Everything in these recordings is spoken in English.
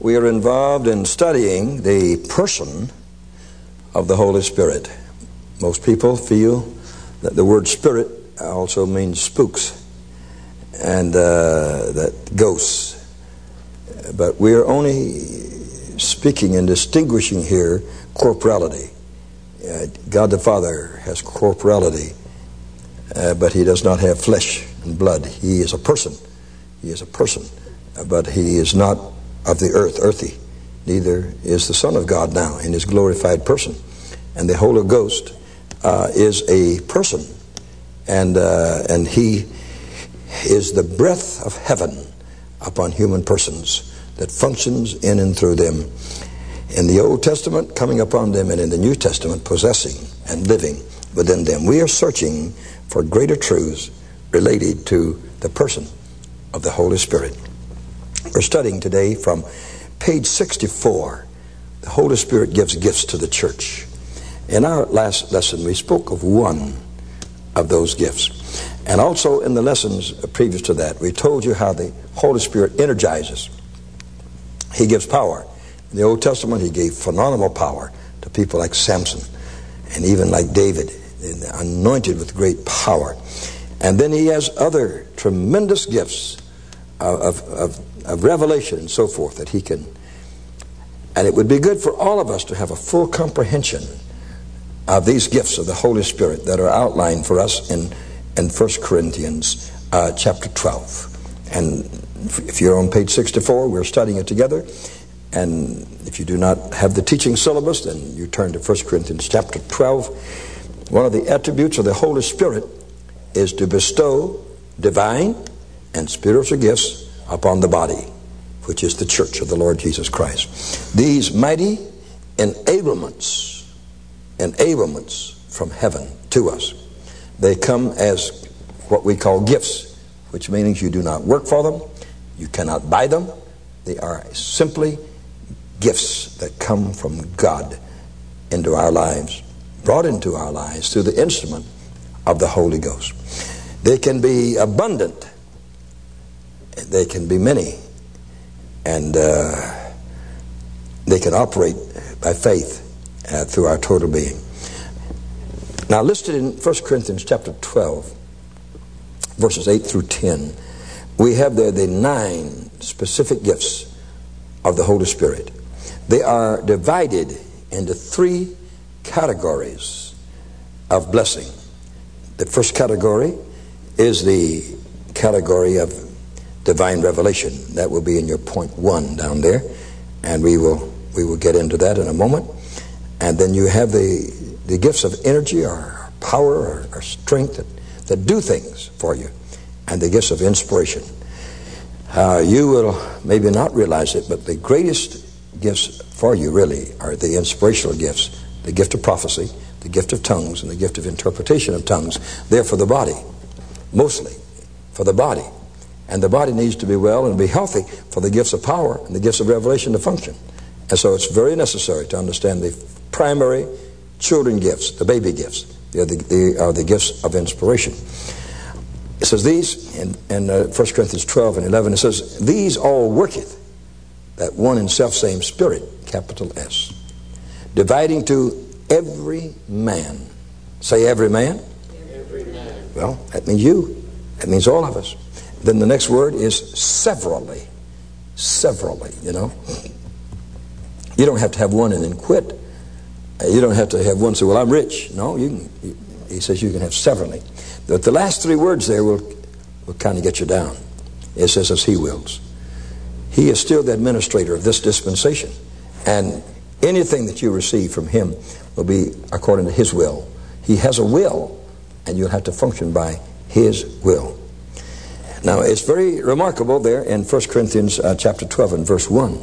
we are involved in studying the person of the Holy Spirit. Most people feel that the word spirit also means spooks and that ghosts. But we are only speaking and distinguishing here corporality. God the Father has corporality, but he does not have flesh and blood. He is a person. He is a person, but he is not of the earth, earthy. Neither is the Son of God now in his glorified person. And the Holy Ghost is a person, and he is the breath of heaven upon human persons that functions in and through them. In the Old Testament, coming upon them, and in the New Testament, possessing and living within them. We are searching for greater truths related to the person of the Holy Spirit. We're studying today from page 64. The Holy Spirit gives gifts to the church. In our last lesson, we spoke of one of those gifts. And also in the lessons previous to that, we told you how the Holy Spirit energizes. He gives power. In the Old Testament, he gave phenomenal power to people like Samson and even like David, anointed with great power. And then he has other tremendous gifts of revelation and so forth that he can. And it would be good for all of us to have a full comprehension of these gifts of the Holy Spirit that are outlined for us in 1 Corinthians chapter 12. And if you're on page 64, we're studying it together. And if you do not have the teaching syllabus, then you turn to 1 Corinthians chapter 12. One of the attributes of the Holy Spirit is to bestow divine and spiritual gifts upon the body, which is the church of the Lord Jesus Christ. These mighty enablements from heaven to us, they come as what we call gifts, which means you do not work for them, you cannot buy them. They are simply gifts that come from God into our lives, brought into our lives through the instrument of the Holy Ghost. They can be abundant, they can be many, and they can operate by faith through our total being. Now, listed in 1 Corinthians chapter 12, verses 8 through 10, we have there the 9 specific gifts of the Holy Spirit. They are divided into 3 categories of blessing. The first category is the category of divine revelation. That will be in your point 1 down there, and we will get into that in a moment. And then you have the gifts of energy or power or strength that do things for you, and the gifts of inspiration. You will maybe not realize it, but the greatest gifts for you really are the inspirational gifts, the gift of prophecy, the gift of tongues, and the gift of interpretation of tongues. They're for the body, mostly for the body. And the body needs to be well and be healthy for the gifts of power and the gifts of revelation to function. And so it's very necessary to understand the primary children gifts, the baby gifts. They are the gifts of inspiration. It says these, in 1 Corinthians 12 and 11, it says, "These all worketh that one and self-same Spirit," capital S, "dividing to every man." Say every man. Every man. Well, that means you. That means all of us. Then the next word is severally. Severally, you know. You don't have to have one and then quit. You don't have to have one and say, "Well, I'm rich." No, he says you can have severally. But the last 3 words there will kind of get you down. It says, "as he wills." He is still the administrator of this dispensation. And anything that you receive from him will be according to his will. He has a will, and you'll have to function by his will. Now, it's very remarkable there in 1 Corinthians chapter 12 and verse 1.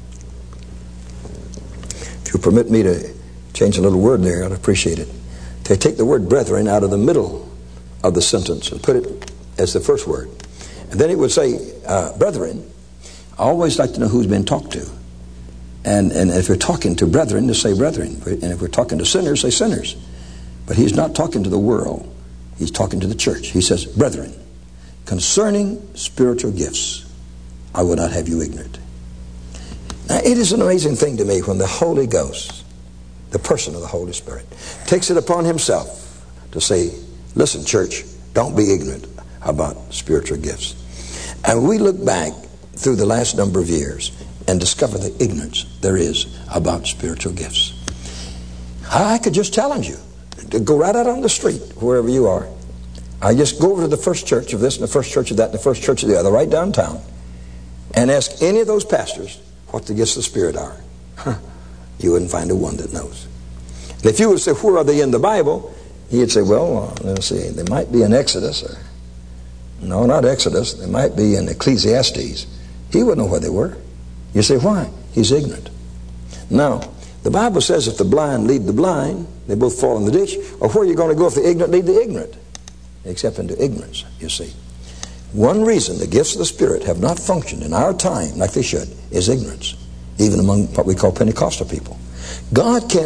If you permit me to change a little word there, I'd appreciate it. To take the word brethren out of the middle of the sentence and put it as the first word. And then it would say, brethren. I always like to know who's been talked to. And if you're talking to brethren, just say brethren. And if we're talking to sinners, say sinners. But he's not talking to the world. He's talking to the church. He says, brethren, concerning spiritual gifts, I would not have you ignorant. Now, It is an amazing thing to me when the Holy Ghost, the person of the Holy Spirit, takes it upon himself to say, listen, church, don't be ignorant about spiritual gifts. And we look back through the last number of years and discover the ignorance there is about spiritual gifts. I could just challenge you to go right out on the street, wherever you are. I just go over to the first church of this and the first church of that and the first church of the other, right downtown, and ask any of those pastors what the gifts of the Spirit are. You wouldn't find a one that knows. And if you would say, where are they in the Bible? He'd say, well, let's see, they might be in Exodus. Or, no, not Exodus. They might be in Ecclesiastes. He wouldn't know where they were. You say, why? He's ignorant. Now, the Bible says if the blind lead the blind, they both fall in the ditch. Or where are you going to go if the ignorant lead the ignorant? Except into ignorance, you see. One reason the gifts of the Spirit have not functioned in our time like they should is ignorance, even among what we call Pentecostal people. God can't,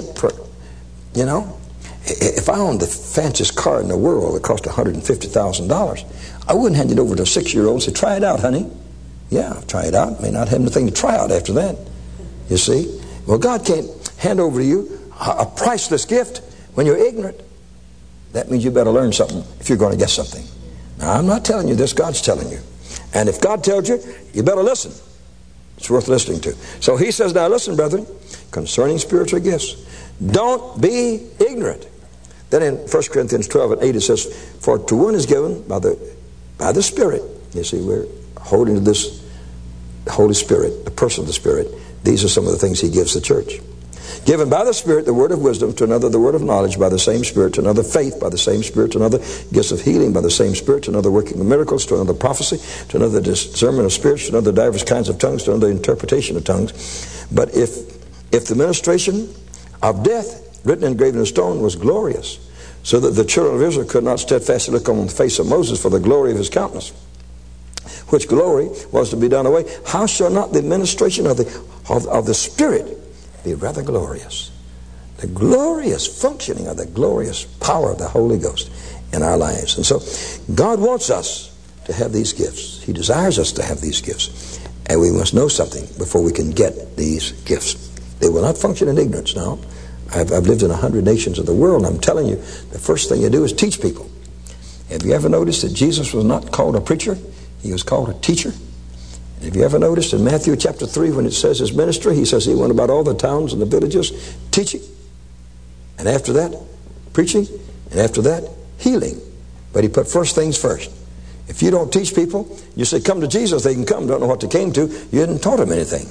if I owned the fanciest car in the world that cost $150,000, I wouldn't hand it over to a 6-year-old and say, try it out, honey. Yeah, try it out. May not have anything to try out after that. You see? Well, God can't hand over to you a priceless gift when you're ignorant. That means you better learn something if you're going to get something. Now, I'm not telling you this, God's telling you. And if God tells you, you better listen. It's worth listening to. So he says, now listen, brethren, concerning spiritual gifts, don't be ignorant. Then in 1 Corinthians 12 and 8 it says, for to one is given by the Spirit. You see, we're holding to this Holy Spirit, the person of the Spirit. These are some of the things he gives the church. Given by the Spirit the word of wisdom, to another the word of knowledge by the same Spirit, to another faith by the same Spirit, to another gifts of healing by the same Spirit, to another working of miracles, to another prophecy, to another discernment of spirits, to another divers kinds of tongues, to another interpretation of tongues. But if the ministration of death, written and engraven in stone, was glorious, so that the children of Israel could not steadfastly look on the face of Moses for the glory of his countenance, which glory was to be done away, how shall not the ministration of the Spirit be rather glorious? The glorious functioning of the glorious power of the Holy Ghost in our lives. And so God wants us to have these gifts. He desires us to have these gifts. And we must know something before we can get these gifts. They will not function in ignorance now. I've lived in 100 nations of the world, and I'm telling you, the first thing you do is teach people. Have you ever noticed that Jesus was not called a preacher? He was called a teacher. And have you ever noticed in Matthew chapter 3 when it says his ministry, he says he went about all the towns and the villages teaching. And after that, preaching. And after that, healing. But he put first things first. If you don't teach people, you say, come to Jesus, they can come, don't know what they came to. You hadn't taught them anything.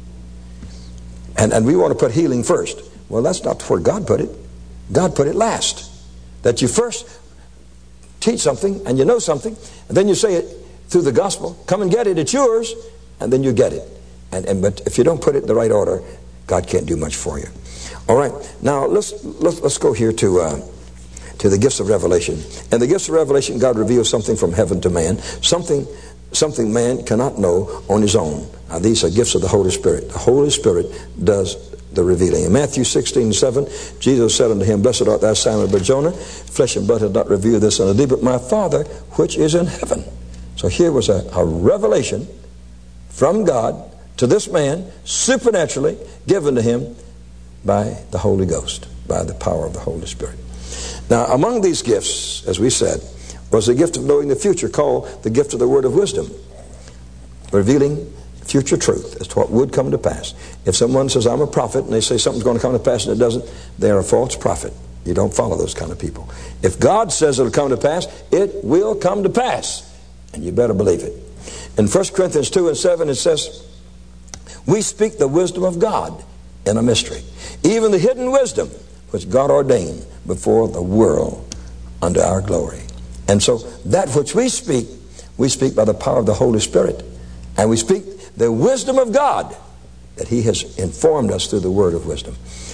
And we want to put healing first. Well, that's not where God put it. God put it last. That you first teach something and you know something, and then you say it through the gospel. Come and get it, it's yours, and then you get it. But if you don't put it in the right order, God can't do much for you. All right, now let's go here to the gifts of revelation. And the gifts of revelation, God reveals something from heaven to man, something man cannot know on his own. Now, these are gifts of the Holy Spirit. The Holy Spirit does the revealing. In Matthew 16:7, Jesus said unto him, blessed art thou, Simon Bar-Jonah, flesh and blood hath not revealed this unto thee, but my Father which is in heaven. So here was a revelation from God to this man, supernaturally given to him by the Holy Ghost, by the power of the Holy Spirit. Now, among these gifts, as we said, was the gift of knowing the future, called the gift of the word of wisdom, revealing future truth as to what would come to pass. If someone says, I'm a prophet, and they say something's going to come to pass and it doesn't, they're a false prophet. You don't follow those kind of people. If God says it'll come to pass, it will come to pass. And you better believe it. In 1 Corinthians 2:7 it says, we speak the wisdom of God in a mystery, even the hidden wisdom which God ordained before the world unto our glory. And so that which we speak by the power of the Holy Spirit. And we speak the wisdom of God that he has informed us through the word of wisdom.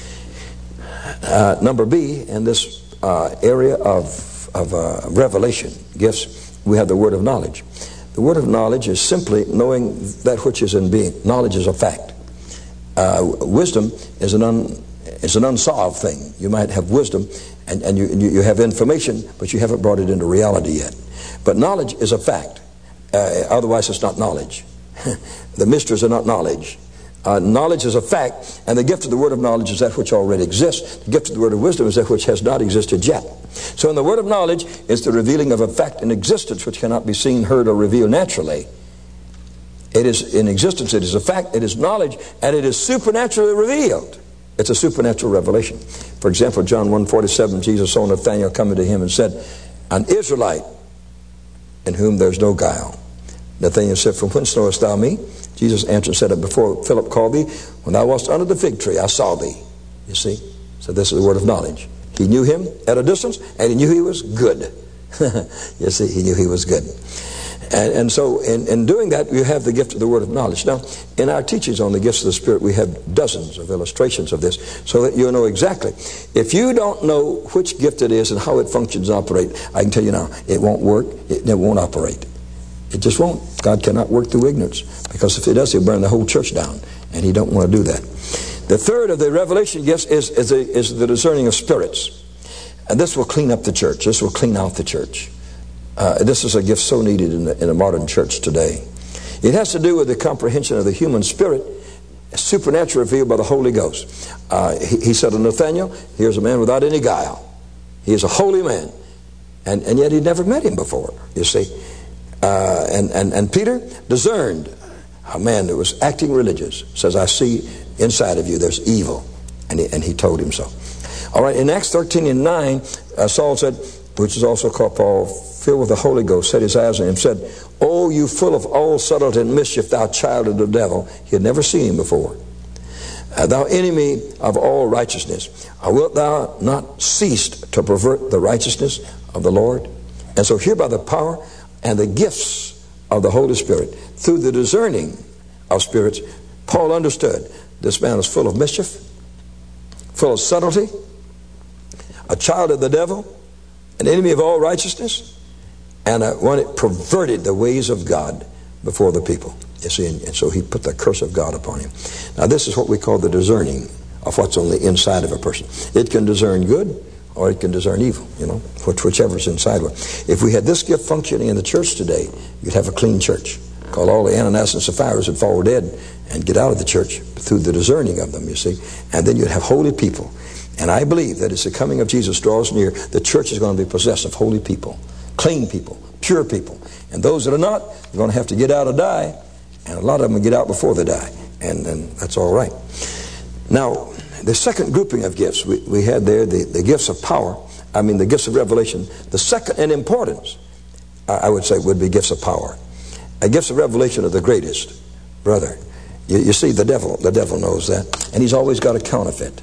Number B, in this area of revelation gifts, we have the word of knowledge. The word of knowledge is simply knowing that which is in being. Knowledge is a fact. Wisdom is an unsolved thing. You might have wisdom and you have information, but you haven't brought it into reality yet. But knowledge is a fact. Otherwise it's not knowledge. The mysteries are not knowledge. Knowledge is a fact, and the gift of the word of knowledge is that which already exists. The gift of the word of wisdom is that which has not existed yet. So in the word of knowledge is the revealing of a fact in existence which cannot be seen, heard, or revealed naturally. It is in existence, it is a fact, it is knowledge, and it is supernaturally revealed. It's a supernatural revelation. For example, John 1:47, Jesus saw Nathanael coming to him and said, an Israelite in whom there's no guile. Nathanael said, from whence knowest thou me? Jesus answered and said, before Philip called thee, when thou wast under the fig tree, I saw thee. You see? So this is the word of knowledge. He knew him at a distance, and he knew he was good. You see, he knew he was good. And so in doing that, you have the gift of the word of knowledge. Now, in our teachings on the gifts of the Spirit, we have dozens of illustrations of this so that you'll know exactly. If you don't know which gift it is and how it functions and operates, I can tell you now, it won't work, it won't operate. It just won't. God cannot work through ignorance, because if he does, he'll burn the whole church down, and he don't want to do that. The third of the revelation gifts is the discerning of spirits. And this will clean up the church. This will clean out the church. This is a gift so needed in a modern church today. It has to do with the comprehension of the human spirit, supernaturally revealed by the Holy Ghost. He said to Nathanael, here's a man without any guile. He is a holy man. And yet he'd never met him before, you see. And Peter discerned a man that was acting religious. Says, I see inside of you there's evil. And he told him so. All right, in Acts 13:9, Saul said, which is also called Paul, filled with the Holy Ghost, set his eyes on him, said, O you full of all subtlety and mischief, thou child of the devil. He had never seen him before. Thou enemy of all righteousness, wilt thou not cease to pervert the righteousness of the Lord? And so here by the power and the gifts of the Holy Spirit, through the discerning of spirits, Paul understood this man was full of mischief, full of subtlety, a child of the devil, an enemy of all righteousness, and one that perverted the ways of God before the people. You see, and so he put the curse of God upon him. Now this is what we call the discerning of what's on the inside of a person. It can discern good, or it can discern evil, you know, whichever's inside one. If we had this gift functioning in the church today, you'd have a clean church. Call all the Ananias and Sapphires would fall dead and get out of the church through the discerning of them, you see. And then you'd have holy people. And I believe that as the coming of Jesus draws near, the church is going to be possessed of holy people, clean people, pure people. And those that are not, are going to have to get out or die. And a lot of them will get out before they die. And that's all right. Now, the second grouping of gifts, we had there the gifts of power, the gifts of revelation. The second in importance, I would say, would be gifts of power. Gifts of revelation are the greatest, brother. You see, the devil knows that. And he's always got a counterfeit.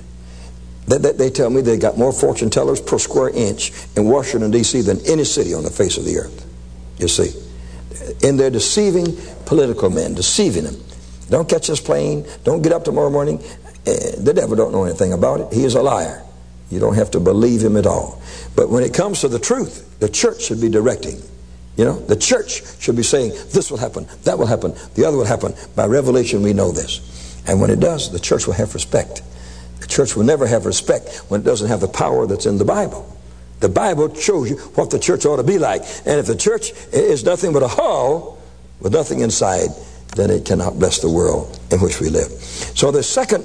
They tell me they got more fortune tellers per square inch in Washington, D.C. than any city on the face of the earth. You see. And they're deceiving political men, deceiving them. Don't catch this plane. Don't get up tomorrow morning. The devil don't know anything about it. He is a liar. You don't have to believe him at all. But when it comes to the truth, the church should be directing. You know, the church should be saying, this will happen, that will happen, the other will happen. By revelation, we know this. And when it does, the church will have respect. The church will never have respect when it doesn't have the power that's in the Bible. The Bible shows you what the church ought to be like. And if the church is nothing but a hull with nothing inside, then it cannot bless the world in which we live. So the second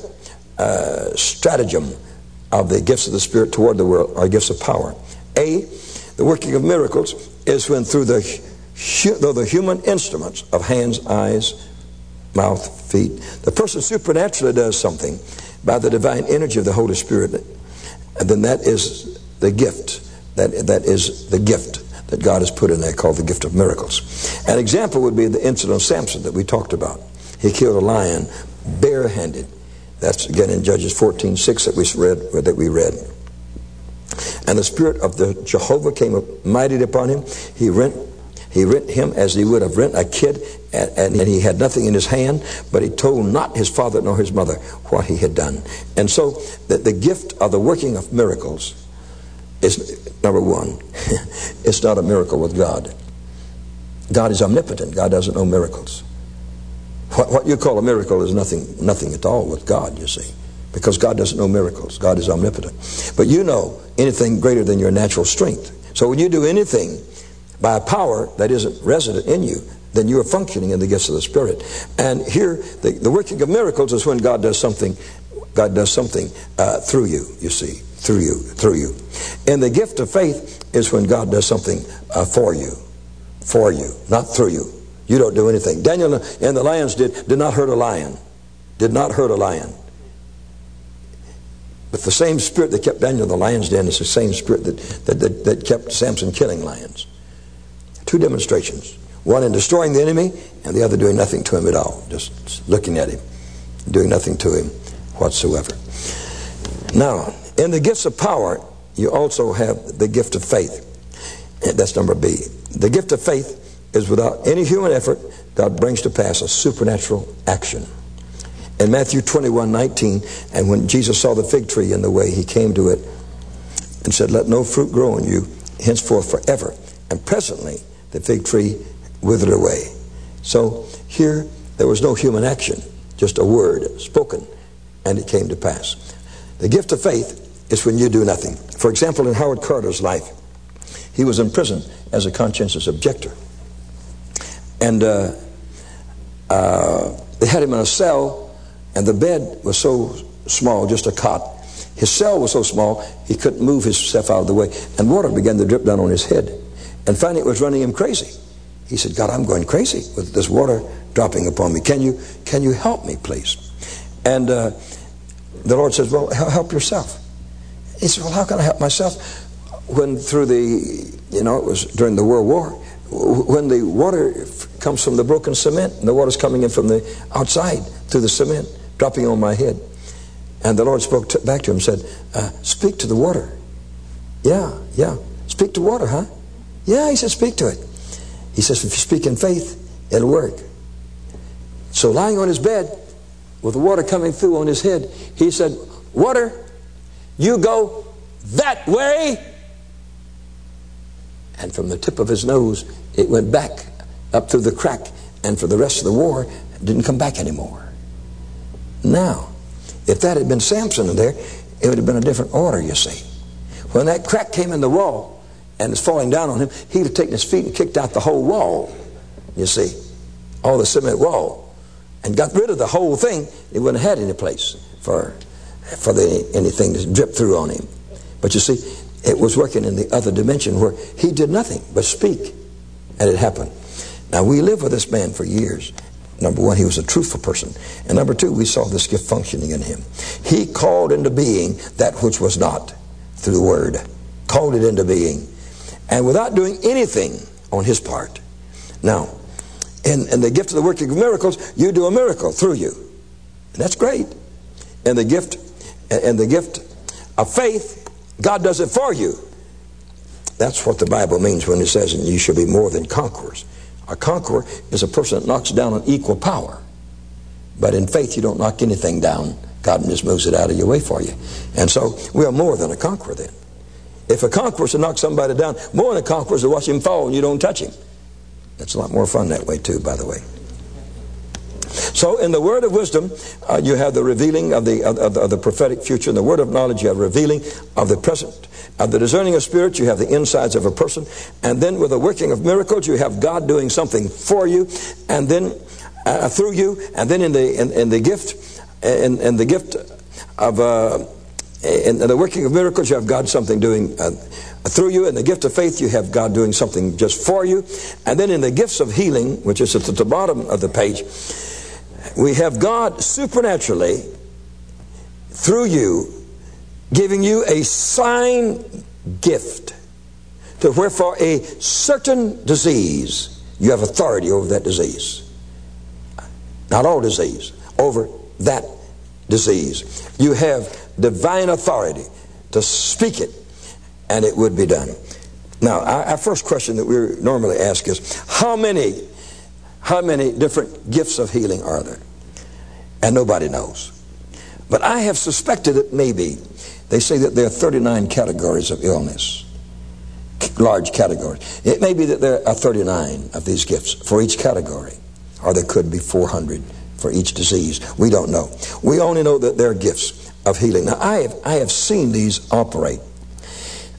stratagem of the gifts of the Spirit toward the world are gifts of power. The working of miracles is when through the human instruments of hands, eyes, mouth, feet, the person supernaturally does something by the divine energy of the Holy Spirit, and then that is the gift. That is the gift that God has put in there, called the gift of miracles. An example would be the incident of Samson that we talked about. He killed a lion barehanded. That's again in Judges 14:6 that we read. And the Spirit of the Jehovah came mightily upon him. He rent him as he would have rent a kid, and he had nothing in his hand, but he told not his father nor his mother what he had done. And so the gift of the working of miracles is, number one, it's not a miracle with God. God is omnipotent. God doesn't know miracles. What you call a miracle is nothing at all with God, you see. Because God doesn't know miracles. God is omnipotent. But you know anything greater than your natural strength. So when you do anything by a power that isn't resident in you, then you are functioning in the gifts of the Spirit. And here, the working of miracles is when God does something. God does something through you, you see. Through you. And the gift of faith is when God does something for you, not through you. You don't do anything. Daniel and the lions did not hurt a lion. Did not hurt a lion. But the same spirit that kept Daniel in the lion's den is the same spirit that kept Samson killing lions. Two demonstrations. One in destroying the enemy, and the other doing nothing to him at all. Just looking at him, doing nothing to him whatsoever. Now, in the gifts of power, you also have the gift of faith. And that's number B. The gift of faith is without any human effort, God brings to pass a supernatural action. In Matthew 21:19, and when Jesus saw the fig tree in the way, he came to it and said, "Let no fruit grow in you henceforth forever." And presently the fig tree withered away. So here there was no human action, just a word spoken, and it came to pass. The gift of faith is when you do nothing. For example, in Howard Carter's life, he was in prison as a conscientious objector. And they had him in a cell, and the bed was so small, just a cot. His cell was so small, he couldn't move himself out of the way. And water began to drip down on his head. And finally it was running him crazy. He said, "God, I'm going crazy with this water dropping upon me. Can you help me, please?" And the Lord says, "Well, help yourself." He said, "Well, how can I help myself?" When through it was during the World War, when the water comes from the broken cement, and the water's coming in from the outside through the cement, dropping on my head. And the Lord spoke back to him and said, "Speak to the water." Yeah. "Speak to water, huh?" "Yeah," he said, "speak to it." He says, "If you speak in faith, it'll work." So lying on his bed, with the water coming through on his head, he said, "Water, you go that way." And from the tip of his nose, it went back up through the crack, and for the rest of the war, it didn't come back anymore. Now, if that had been Samson in there, it would have been a different order, you see. When that crack came in the wall and it's falling down on him, he'd have taken his feet and kicked out the whole wall, you see, all the cement wall, and got rid of the whole thing. He wouldn't have had any place for anything to drip through on him. But you see, it was working in the other dimension where he did nothing but speak, and it happened. Now, we lived with this man for years. Number one, he was a truthful person. And number two, we saw this gift functioning in him. He called into being that which was not through the word. Called it into being. And without doing anything on his part. Now, in the gift of the working of miracles, you do a miracle through you. And that's great. And the gift of faith, God does it for you. That's what the Bible means when it says, "And you shall be more than conquerors." A conqueror is a person that knocks down an equal power. But in faith, you don't knock anything down. God just moves it out of your way for you. And so, we are more than a conqueror then. If a conqueror is to knock somebody down, more than a conqueror is to watch him fall and you don't touch him. That's a lot more fun that way too, by the way. So in the word of wisdom, you have the revealing of the prophetic future. In the word of knowledge, you have revealing of the present. Of the discerning of spirits, you have the insides of a person. And then with the working of miracles, you have God doing something for you, and then through you. And then in the gift of in the working of miracles, you have God something doing through you. In the gift of faith, you have God doing something just for you. And then in the gifts of healing, which is at the bottom of the page, we have God supernaturally through you giving you a sign gift to where for a certain disease you have authority over that disease. Not all disease, over that disease. You have divine authority to speak it, and it would be done. Now, our first question that we normally ask is, how many different gifts of healing are there? And nobody knows. But I have suspected it may be. They say that there are 39 categories of illness, large categories. It may be that there are 39 of these gifts for each category, or there could be 400 for each disease. We don't know. We only know that there are gifts of healing. Now, I have seen these operate.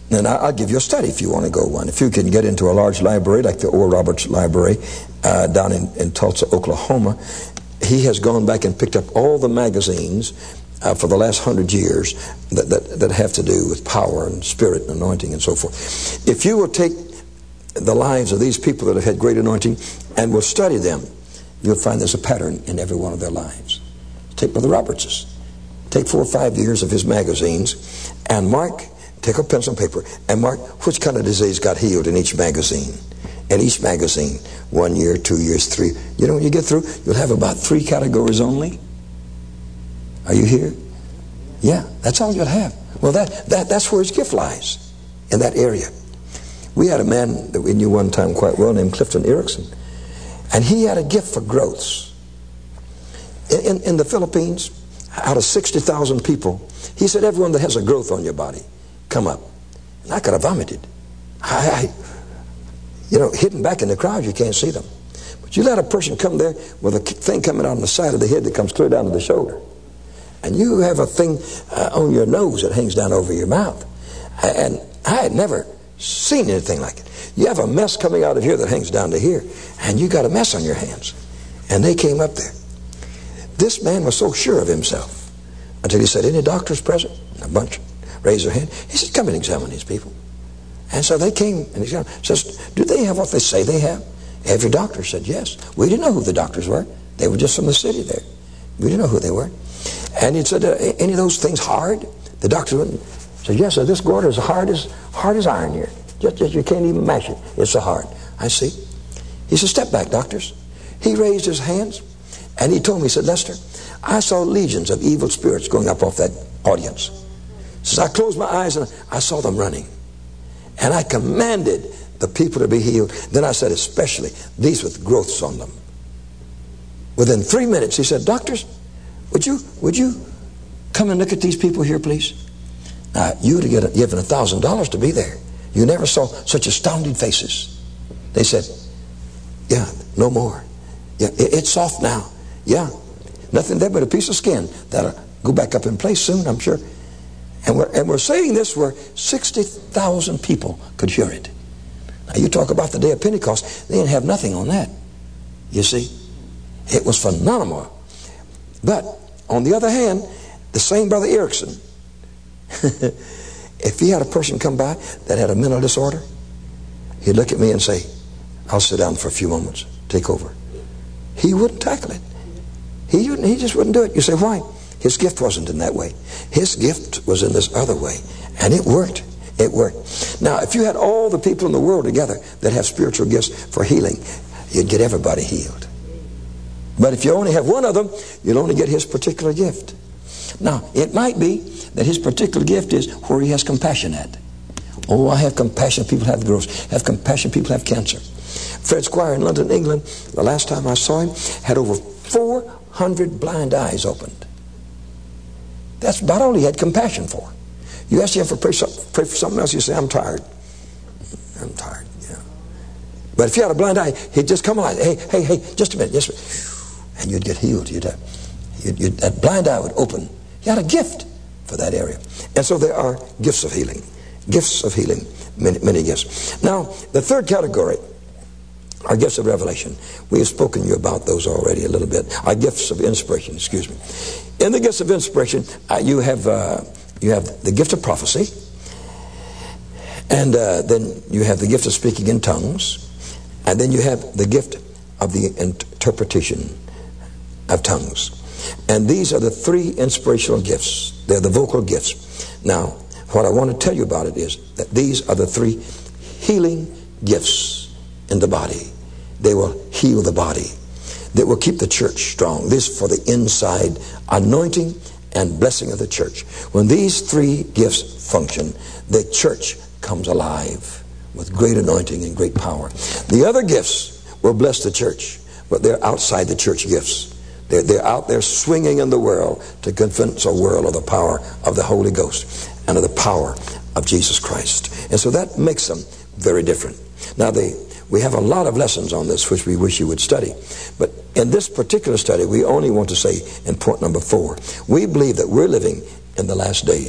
And I'll give you a study if you want to go one. If you can get into a large library like the Oral Roberts Library down in Tulsa, Oklahoma, he has gone back and picked up all the magazines for the last 100 years that have to do with power and spirit and anointing and so forth. If you will take the lives of these people that have had great anointing and will study them, you'll find there's a pattern in every one of their lives. Take Brother Roberts's. Take 4 or 5 years of his magazines and mark, take a pencil and paper, and mark which kind of disease got healed in each magazine. And each magazine, 1 year, 2 years, 3. You know, when you get through, you'll have about 3 categories only. Are you here? Yeah, that's all you'll have. Well, that's where his gift lies, in that area. We had a man that we knew one time quite well named Clifton Erickson, and he had a gift for growths. In the Philippines, out of 60,000 people, he said, everyone that has a growth on your body, come up. And I could have vomited. You know, hidden back in the crowd, you can't see them. But you let a person come there with a thing coming out on the side of the head that comes clear down to the shoulder. And you have a thing on your nose that hangs down over your mouth. And I had never seen anything like it. You have a mess coming out of here that hangs down to here. And you got a mess on your hands. And they came up there. This man was so sure of himself until he said, any doctors present? A bunch raised their hand. He said, come and examine these people. And so they came and examined. Says, do they have what they say they have? Every doctor said yes. We didn't know who the doctors were. They were just from the city there. We didn't know who they were. And he said, any of those things hard? The doctor wouldn't. Said, yes, sir, this gourd is hard as iron here. Just you can't even mash it. It's so hard. I see. He said, step back, doctors. He raised his hands and he told me, he said, Lester, I saw legions of evil spirits going up off that audience. He says, I closed my eyes and I saw them running. And I commanded the people to be healed. Then I said, especially these with growths on them. Within 3 minutes, he said, doctors, would you come and look at these people here, please? Now, you would have given $1,000 to be there. You never saw such astounding faces. They said, yeah, no more. Yeah, it's soft now. Yeah, nothing there but a piece of skin that'll go back up in place soon, I'm sure. And we're saying this where 60,000 people could hear it. Now, you talk about the day of Pentecost, they didn't have nothing on that. You see? It was phenomenal. But, on the other hand, the same Brother Erickson, if he had a person come by that had a mental disorder, he'd look at me and say, I'll sit down for a few moments, take over. He wouldn't tackle it. He just wouldn't do it. You say, why? His gift wasn't in that way. His gift was in this other way. And it worked. It worked. Now, if you had all the people in the world together that have spiritual gifts for healing, you'd get everybody healed. But if you only have one of them, you'll only get his particular gift. Now, it might be that his particular gift is where he has compassion at. Oh, I have compassion. People have growth. Have compassion. People have cancer. Fred Squire in London, England, the last time I saw him, had over 400 blind eyes opened. That's about all he had compassion for. You ask him for pray for something else, you say, I'm tired. I'm tired, yeah. But if you had a blind eye, he'd just come alive. Hey, just a minute. Just a minute. And you'd get healed. That blind eye would open. He had a gift for that area. And so there are gifts of healing. Gifts of healing. Many gifts. Now, the third category are gifts of revelation. We have spoken to you about those already a little bit. Our gifts of inspiration, excuse me. In the gifts of inspiration, you have the gift of prophecy. And then you have the gift of speaking in tongues. And then you have the gift of the interpretation of tongues. And these are the three inspirational gifts. They're the vocal gifts. Now, what I want to tell you about it is that these are the three healing gifts in the body. They will heal the body. They will keep the church strong. This for the inside anointing and blessing of the church. When these three gifts function, the church comes alive with great anointing and great power. The other gifts will bless the church, but they're outside the church gifts. They're out there swinging in the world to convince a world of the power of the Holy Ghost and of the power of Jesus Christ. And so that makes them very different. Now, we have a lot of lessons on this which we wish you would study. But in this particular study, we only want to say in point number 4, we believe that we're living in the last days.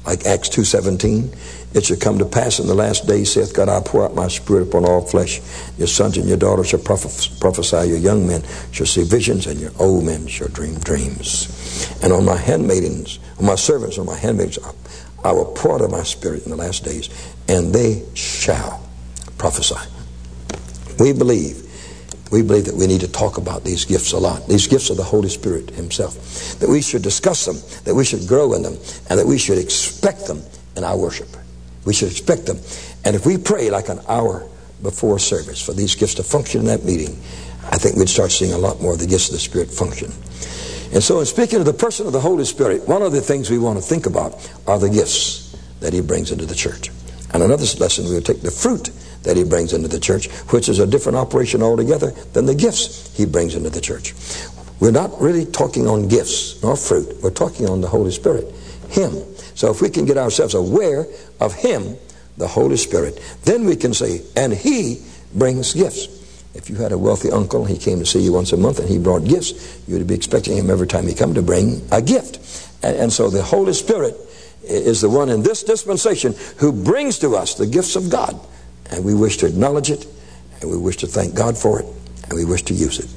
Like Acts 2:17, it shall come to pass in the last days, saith God, I'll pour out my Spirit upon all flesh. Your sons and your daughters shall prophesy, your young men shall see visions, and your old men shall dream dreams. And on my handmaidens, on my servants, on my handmaidens, I will pour out of my Spirit in the last days, and they shall prophesy. We believe that we need to talk about these gifts a lot. These gifts of the Holy Spirit himself. That we should discuss them, that we should grow in them, and that we should expect them in our worship. We should expect them. And if we pray like an hour before service for these gifts to function in that meeting, I think we'd start seeing a lot more of the gifts of the Spirit function. And so in speaking of the person of the Holy Spirit, one of the things we want to think about are the gifts that he brings into the church. And another lesson, we'll take the fruit that he brings into the church, which is a different operation altogether than the gifts he brings into the church. We're not really talking on gifts nor fruit. We're talking on the Holy Spirit, him. So if we can get ourselves aware of him, the Holy Spirit, then we can say, and he brings gifts. If you had a wealthy uncle, he came to see you once a month and he brought gifts, you would be expecting him every time he come to bring a gift. And so the Holy Spirit is the one in this dispensation who brings to us the gifts of God. And we wish to acknowledge it, and we wish to thank God for it, and we wish to use it.